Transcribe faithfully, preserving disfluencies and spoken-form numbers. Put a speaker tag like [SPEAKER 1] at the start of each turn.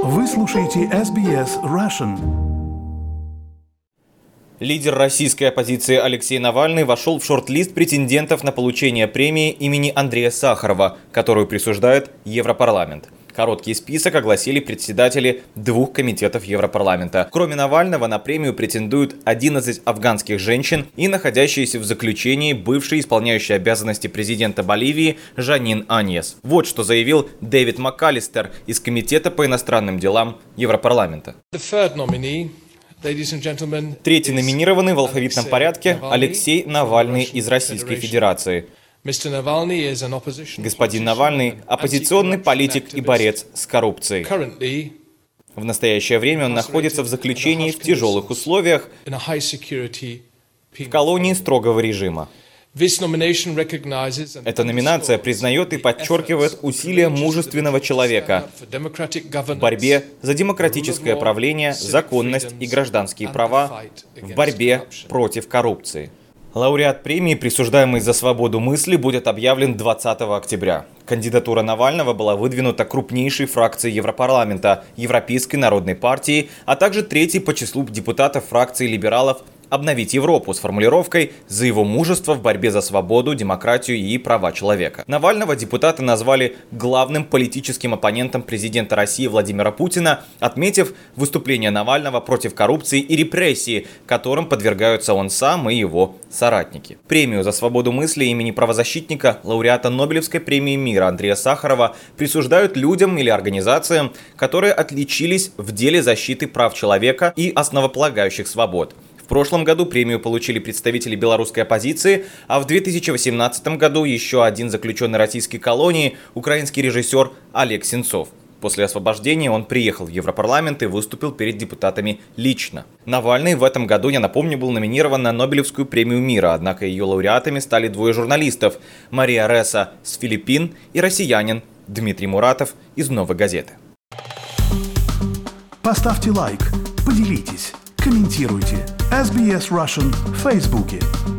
[SPEAKER 1] Вы слушаете эс би эс Russian.
[SPEAKER 2] Лидер российской оппозиции Алексей Навальный вошел в шорт-лист претендентов на получение премии имени Андрея Сахарова, которую присуждает Европарламент. Короткий список огласили председатели двух комитетов Европарламента. Кроме Навального на премию претендуют одиннадцать афганских женщин и находящиеся в заключении бывший исполняющий обязанности президента Боливии Жанин Аньес. Вот что заявил Дэвид МакАлистер из Комитета по иностранным делам Европарламента. Третий номинированный в алфавитном порядке Алексей Навальный из Российской Федерации. Господин Навальный – оппозиционный политик и борец с коррупцией. В настоящее время он находится в заключении в тяжелых условиях в колонии строгого режима. Эта номинация признает и подчеркивает усилия мужественного человека в борьбе за демократическое правление, законность и гражданские права, в борьбе против коррупции. Лауреат премии, присуждаемый за свободу мысли, будет объявлен двадцатого октября. Кандидатура Навального была выдвинута крупнейшей фракцией Европарламента, Европейской народной партии, а также третьей по числу депутатов фракции либералов «Обновить Европу» с формулировкой «за его мужество в борьбе за свободу, демократию и права человека». Навального депутаты назвали главным политическим оппонентом президента России Владимира Путина, отметив выступление Навального против коррупции и репрессии, которым подвергаются он сам и его соратники. Премию за свободу мысли имени правозащитника, лауреата Нобелевской премии мира Андрея Сахарова присуждают людям или организациям, которые отличились в деле защиты прав человека и основополагающих свобод. В прошлом году премию получили представители белорусской оппозиции, а в две тысячи восемнадцатом году еще один заключенный российской колонии, украинский режиссер Олег Сенцов. После освобождения он приехал в Европарламент и выступил перед депутатами лично. Навальный в этом году, я напомню, был номинирован на Нобелевскую премию мира, однако ее лауреатами стали двое журналистов – Мария Реса с Филиппин и россиянин Дмитрий Муратов из «Новой газеты».
[SPEAKER 1] Поставьте лайк, поделитесь, комментируйте. эс би эс Russian в Фейсбуке.